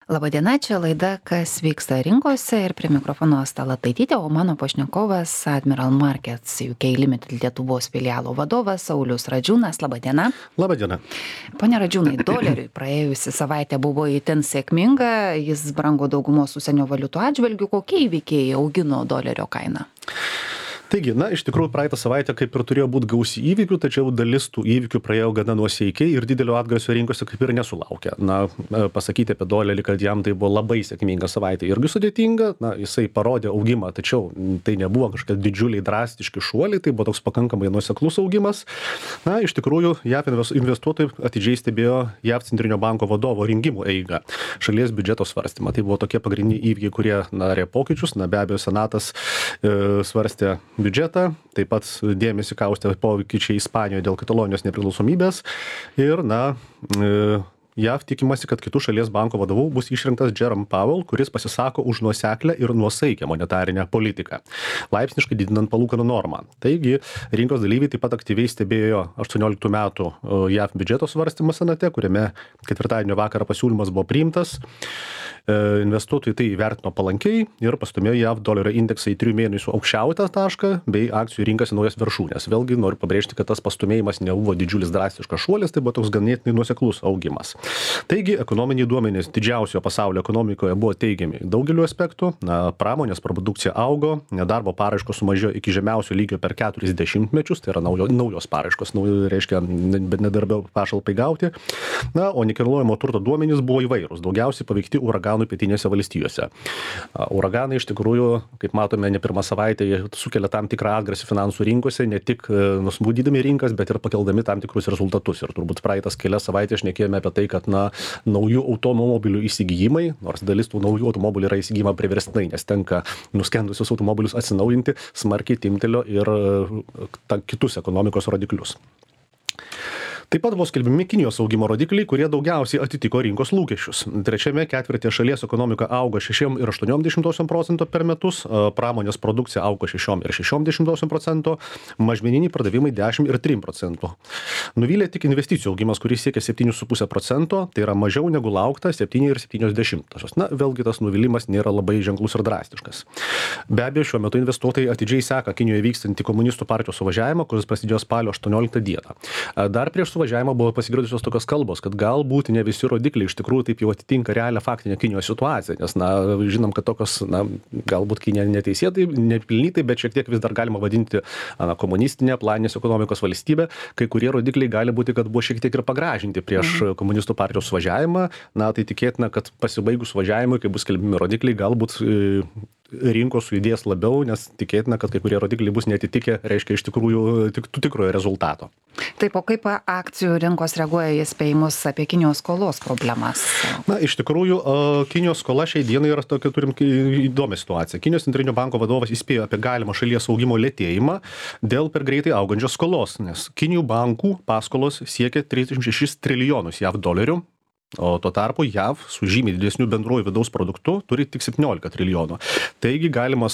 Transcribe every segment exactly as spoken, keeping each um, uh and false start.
Labadiena, čia laida Kas vyksta rinkose ir prie mikrofono Asta Lataitytė, o mano pašnekovas Admiral Markets U K Limited Lietuvos filialo vadovas Saulius Radžiūnas. Labadiena. Labadiena. Pone Radžiūnai, doleriui praėjusi savaitė buvo itin sėkminga, jis brango daugumos užsienio valiutų atžvilgių. Kokie įvykiai augino dolerio kainą? Taigi, na, iš tikrųjų, praeitą savaitę kaip ir turėjo būti gausi įvykių, tačiau dalis tų įvykių praėjo gana nuosaikiai ir didelio atgarsio rinkose kaip ir nesulaukė. Na, pasakyti apie dolerį, kad jam tai buvo labai sėkminga savaitė irgi sudėtinga, na, jisai parodė augimą, tačiau tai nebuvo kažkokie didžiuliai drastiški šuoliai, tai buvo toks pakankamai nuoseklus augimas. Na, iš tikrųjų, J A V investuotojai atidžiai stebėjo J A V Centrinio banko vadovo rinkimų eigą, šalies biudžeto svarstymą. Tai buvo tokie pagrindiniai įvykiai, kurie darė pokyčius. Na, be abejo, senatas e, svarstė biudžetą, taip pat dėmesį kaustė pokyčiai Ispanijoje dėl Katalonijos nepriklausomybės ir, na, J A V tikimasi, kad kitų šalies banko vadovų bus išrinktas Jerome Powell, kuris pasisako už nuoseklę ir nuosaikę monetarinę politiką, laipsniškai didinant palūkanų normą. Taigi, rinkos dalyviai taip pat aktyviai stebėjo aštuonioliktų metų J A V biudžeto svarstymą senate, kuriame ketvirtadienio vakarą pasiūlymas buvo priimtas. Investuotojai tai įvertino palankiai ir pastumėjo J A V dolerio indeksą į trijų mėnesių aukščiausią tašką bei akcijų rinkas į naujas viršūnes. Vėlgi noriu pabrėžti, kad tas pastumėjimas nebuvo didžiulis drastiškas šuolis, tai buvo toks ganėtinai nuoseklus augimas. Taigi, ekonominiai duomenys didžiausio pasaulio ekonomikoje buvo teigiami daugeliu aspektų. Na, pramonės produkcija augo, nedarbo paraiškos sumažėjo iki žemiausio lygio per keturis dešimtmečius, tai yra naujo, naujos paraiškos, naujo, reiškia, nedarbio pašalpai gauti. Na, o nekilnojamo turto duomenys buvo įvairūs, daugiausiai paveikti uraganų pietinėse valstijose. Uraganai iš tikrųjų, kaip matome, ne pirmą savaitę sukelia tam tikrą atgarsį finansų rinkose, ne tik nusmūdydami rinkas, bet ir pakeldami tam tikrus rezultatus. Ir turbūt praeitas kelias savaitės šnekėjome apie tai, kad na, naujų automobilių įsigijimai, nors dalis tų naujų automobilių yra įsigijama priverstinai, nes tenka nuskendusius automobilius atsinaujinti, smarkiai timtelio ir ta, kitus ekonomikos rodiklius. Taip pat buvo skelbiami Kinijos augimo rodikliai, kurie daugiausiai atitiko rinkos lūkesčius. Trečiame ketvirtyje šalies ekonomika auga šeši ir aštuoni dešimtosios procento per metus, pramonės produkcija augo šeši ir šeši dešimtosios procento, mažmeniniai pardavimai dešimt ir tris procentų. Nuvylė tik investicijų augimas, kuris siekia septyni ir pusė procento, tai yra mažiau negu laukta septyni ir septynios dešimtosios. Na, vėlgi tas nuvylimas nėra labai ženklus ir drastiškas. Be abejo, šiuo metu investuotojai atidžiai seka Kinijoje vykstantį komunistų partijos suvažiavimą, kuris prasidėjo spalio aštuonioliktą dieną. Dar prieš suvažiavimą buvo pasigirdusios tokios kalbos, kad galbūt ne visi rodikliai iš tikrųjų taip jau atitinka realią faktinę Kinijos situaciją, nes, na, žinom, kad tokios, na, galbūt Kinija neteisėtai, nepilnytai, bet šiek tiek vis dar galima vadinti na, komunistinė, planinės ekonomikos valstybė. Kai kurie rodikliai gali būti, kad buvo šiek tiek ir pagražinti prieš mhm. komunistų partijos suvažiavimą. Na, tai tikėtina, kad pasibaigus suvažiavimui, kai bus skelbimi rodikliai, galbūt e, rinkos sujudės labiau, nes tikėtina, kad kai kurie rodikliai bus netitikę, reiškia iš tikrųjų tik, tikrojo rezultato. Taip, o kaip akcijų rinkos reaguoja į spėjimus apie Kinijos skolos problemas? Na, iš tikrųjų, Kinijos skola šiai dienai yra tokia, turim įdomią situaciją. Kinijos Centrinio banko vadovas įspėjo apie galimą šalies augimo lėtėjimą dėl per greitai augančios skolos, nes Kinijų bankų paskolos siekia trisdešimt šešis trilijonus J A V dolerių. O tuo tarpu J A V su žymiai didesniu bendruoju vidaus produktu turi tik septyniolika trilijonų. Taigi galimas,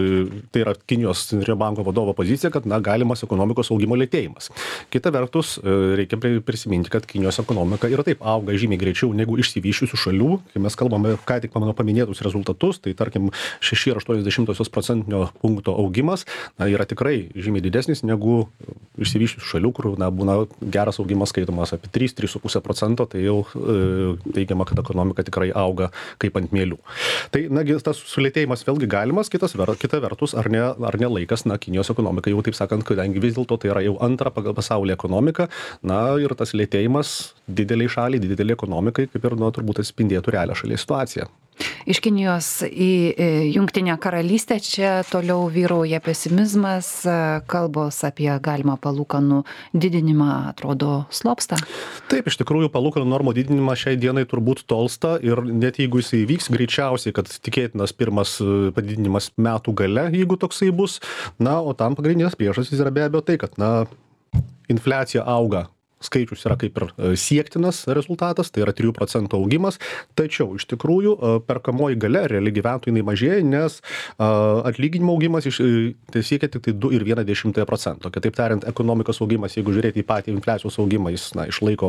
tai yra Kinijos Centrinio banko vadovo pozicija, kad na, galimas ekonomikos augimo lėtėjimas. Kita vertus, reikia prisiminti, kad Kinijos ekonomika ir taip auga žymiai greičiau negu išsivysčiusių šalių. Kai mes kalbame, ką tik mano paminėtus rezultatus, tai tarkim šeši ir aštuoni dešimtosios procentinio punkto augimas na, yra tikrai žymiai didesnis negu išsivysčiusių šalių, kur na, būna geras augimas skaitomas apie tris ir tris ir pusę procento, tai jau teigiama, kad ekonomika tikrai auga kaip ant mielių. Tai, na, tas sulėtėjimas vėlgi galimas, kitas ver, kita vertus, ar ne, ar ne laikas, na, Kinijos ekonomika jau taip sakant, kadangi vis dėlto tai yra jau antra pagal pasaulio ekonomika, na, ir tas lėtėjimas dideliai šaliai, dideliai ekonomikai, kaip ir, nu, turbūt atspindėtų realią šalies situaciją. Iš Kinijos į Jungtinę karalystę čia toliau vyrauja pesimizmas, kalbos apie galimą palūkanų didinimą atrodo slopsta. Taip, iš tikrųjų palūkanų normų didinimas šiai dienai turbūt tolsta ir net jeigu jis įvyks, greičiausiai, kad tikėtinas pirmas padidinimas metų gale, jeigu toksai bus, na, o tam pagrindinės priežastys yra be abejo tai, kad, na, infliacija auga. Skaičius yra kaip ir siektinas rezultatas, tai yra trijų procentų augimas, tačiau iš tikrųjų perkamoji galia realiai gyventojai mažėja, nes atlyginimo augimas iš, tai siekia tik tai du ir vieną dešimtąją procento. Kitaip tariant, ekonomikos augimas, jeigu žiūrėti į patį infliacijos augimą, jis na, išlaiko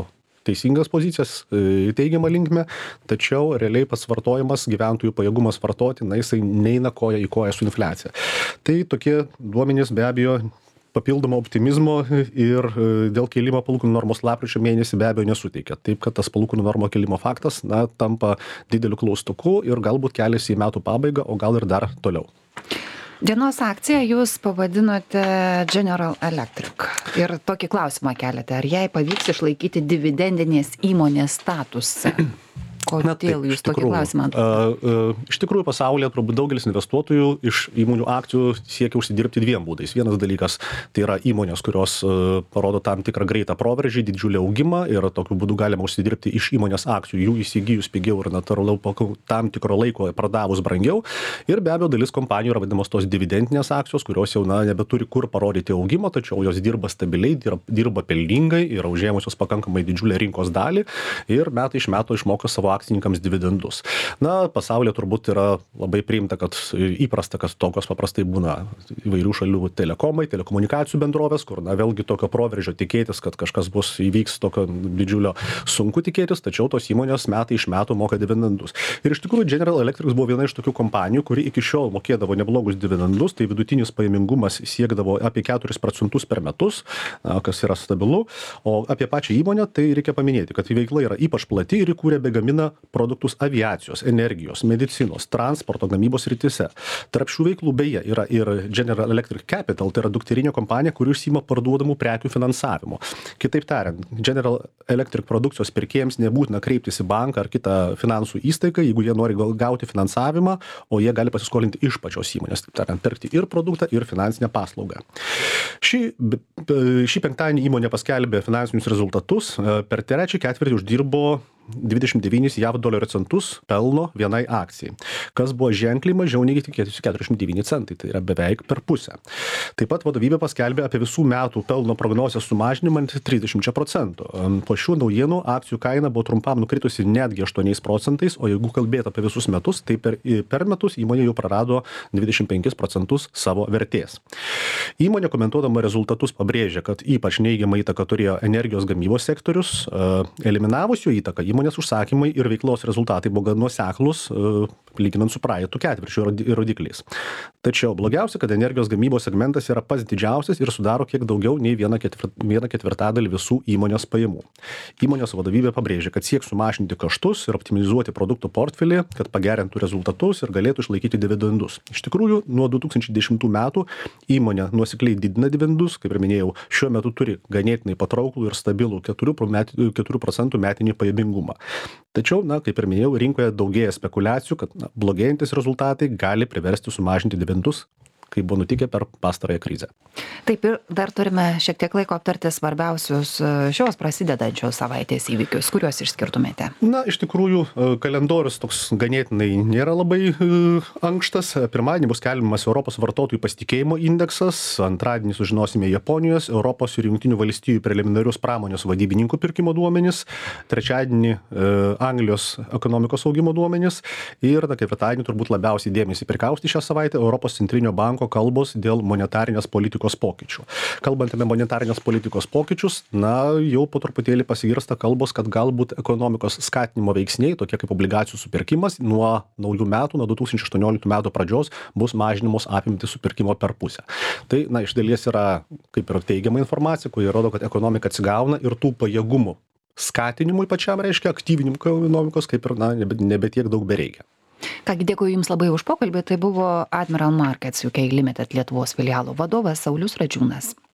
teisingas pozicijas, teigiamą linkmę, tačiau realiai pats vartojimas, gyventojų pajėgumas vartoti, na, jisai neina koja į koją su infliacija. Tai tokie duomenys be abejo papildomo optimizmo ir dėl kėlimo palūkanų normos lapkričio mėnesį be abejo nesuteikia. Taip, kad tas palūkanų normos kėlimo faktas, na, tampa dideliu klaustuku ir galbūt keliasi į metų pabaigą, o gal ir dar toliau. Dienos akciją jūs pavadinote General Electric ir tokį klausimą keliate, ar jai pavyks išlaikyti dividendinės įmonės statusą? Kodėl jūs tokį klausimą? Iš tikrųjų, pasaulyje turbūt daugelis investuotojų iš įmonių akcijų siekia užsidirbti dviem būdais. Vienas dalykas tai yra įmonės, kurios parodo tam tikrą greitą proveržį, didžiulį augimą ir tokiu būdu galima užsidirbti iš įmonės akcijų, jų įsigijus pigiau ir natūraliau po tam tikro laiko pardavus brangiau. Ir be abejo, dalis kompanijų yra vadinamos tos dividendinės akcijos, kurios jau na, nebeturi kur parodyti augimo, tačiau jos dirba stabiliai, dirba, dirba pelningai, yra užėmusios pakankamai didžiulę rinkos dalį ir metai iš metų išmoka savo akcininkams dividendus. Na, pasaulyje turbūt yra labai priimta, kad įprasta, kad tokios paprastai būna įvairių šalių telekomai, telekomunikacijų bendrovės, kur, na, vėlgi tokio proveržio tikėtis, kad kažkas bus įvyks tokio didžiulio sunku tikėtis, tačiau tos įmonės metai iš metų moka dividendus. Ir iš tikrųjų General Electric buvo viena iš tokių kompanijų, kuri iki šiol mokėdavo neblogus dividendus, tai vidutinis pajamingumas siekdavo apie keturis procentus per metus, kas yra stabilu, o apie pačią įmonę tai reikia paminėti, kad veikla yra ypač plati ir įkūrė bei gamina produktus aviacijos, energijos, medicinos, transporto gamybos srityse. Tarp šių veiklų beje yra ir General Electric Capital, tai yra dukterinė kompanija, kuri užsiima parduodamų prekių finansavimu. Kitaip tariant, General Electric produkcijos pirkėjams nebūtina kreiptis į banką ar kitą finansų įstaigą, jeigu jie nori gauti finansavimą, o jie gali pasiskolinti iš pačios įmonės, taip tariant, pirkti ir produktą, ir finansinę paslaugą. Šį, šį penktadienį įmonė paskelbė finansinius rezultatus, per trečią ketvirtį uždirbo dvidešimt devynis jav dolerio centus pelno vienai akcijai, kas buvo ženkliai mažiau nei tikėtųsi keturiasdešimt devyni centai, tai yra beveik per pusę. Taip pat vadovybė paskelbė apie visų metų pelno prognozės sumažinimą trisdešimt procentų. Po šių naujienų akcijų kaina buvo trumpam nukritusi netgi aštuoniais procentais, o jeigu kalbėtų apie visus metus, tai per, per metus įmonė jau prarado dvidešimt penkis procentus savo vertės. Įmonė komentuodama rezultatus pabrėžė, kad ypač neigiamą įtaką turėjo energijos gamybos sektorius, eliminavus jo įtaką įmonės užsakymai ir veiklos rezultatai buvo gan nuoseklūs, lyginant su praeitų ketvirčių rodikliais. Tačiau blogiausia, kad energijos gamybos segmentas yra pats didžiausias ir sudaro kiek daugiau nei vieną ketvirtadalį visų įmonės pajamų. Įmonės vadovybė pabrėžė, kad sieks sumažinti kaštus ir optimizuoti produktų portfelį, kad pagerintų rezultatus ir galėtų išlaikyti dividendus. Iš tikrųjų, nuo du tūkstančiai dešimtų metų įmonė nuosekliai didina dividendus, kaip ir minėjau, šiuo metu turi ganėtinai patrauklų ir stabilų keturių procentų metinį pajamingumą. Tačiau, na, kaip ir minėjau, rinkoje daugėja spekulacijų, kad na, blogėjantis rezultatai gali priversti sumažinti dividendus, kaip buvo nutikę per pastarąją krizę. Taip, ir dar turime šiek tiek laiko aptarti svarbiausius šios prasidedančios savaitės įvykius, kuriuos išskirtumėte. Na, iš tikrųjų, kalendorius toks ganėtinai nėra labai ankštas. Pirmadienį bus skelbiamas Europos vartotojų pasitikėjimo indeksas, antradienį sužinosime Japonijos, Europos ir Jungtinių valstijų preliminarius pramonės vadybininkų pirkimo duomenys, trečiadienį Anglijos ekonomikos augimo duomenys ir, na, ketvirtadienį turbūt labiausiai dėmesį prikausti šią savaitę Europos centrinio banko kalbos dėl monetarinės politikos pokyčių. Kalbant apie monetarinės politikos pokyčius, na, jau po truputėlį pasigirsta kalbos, kad galbūt ekonomikos skatinimo veiksniai, tokie kaip obligacijų supirkimas, nuo naujų metų, nuo du tūkstančiai aštuonioliktų metų pradžios bus mažinamos apimtys supirkimo per pusę. Tai, na, iš dalies yra kaip ir teigiama informacija, kuri rodo, kad ekonomika atsigauna ir tų pajėgumų skatinimui pačiam reiškia aktyvinimui ekonomikos, kaip ir, na, nebe, nebe tiek daug bereikia. Kągi, dėkui Jums labai už pokalbį. Tai buvo Admiral Markets U K Limited Lietuvos filialo vadovas Saulius Radžiūnas.